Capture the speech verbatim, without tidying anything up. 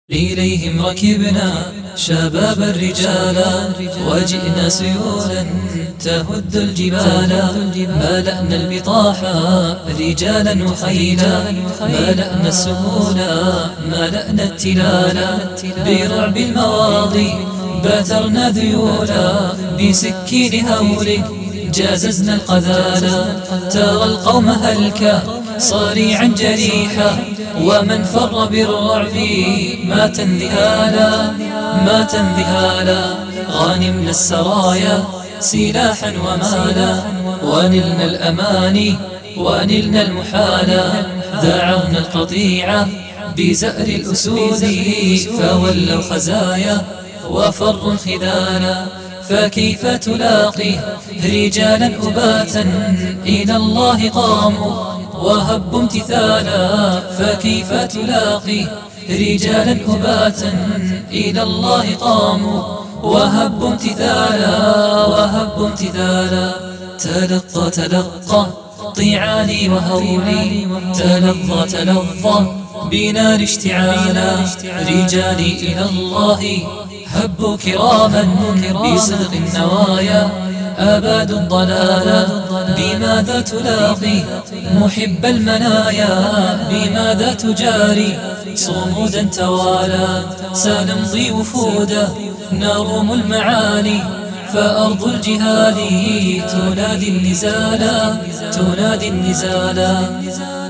إليهم ركبنا شباب الرجال وجئنا سيولا تهد الجبال. ملأنا البطاح رجالا وخيلا، ملأنا السهولا ملأنا التلالا. برعب المواضي باترنا ذيولا، بسكين هول جاززنا القذالا. ترى القوم هلكا صريعا جريحا، ومن فر بالرعب مات انذهالا مات انذهالا. غانمنا السرايا سلاحا ومالا، ونلنا الأماني ونلنا المحالا. ذعرنا القطيعة بزأر الأسود، فولوا خزايا وفروا الخذالا. فكيف تلاقي رجالا أباتا إلى الله قاموا وهبوا امتثالا. فكيف تلاقي رجالا أباتا إلى الله قاموا وهبوا امتثالا وهبوا امتثالا. تلقى تلقى طيعاني وهولي، تلظى تلظى بنار اشتعالا. رجالي إلى الله هبوا كراما بصدق النوايا، أبادوا الضلالا. بماذا تلاقي محب المنايا، بماذا تجاري صمودا توالى. سنمضي وفودا نروم المعالي، فأرض الجهاد تنادي النزالا تنادي النزالا.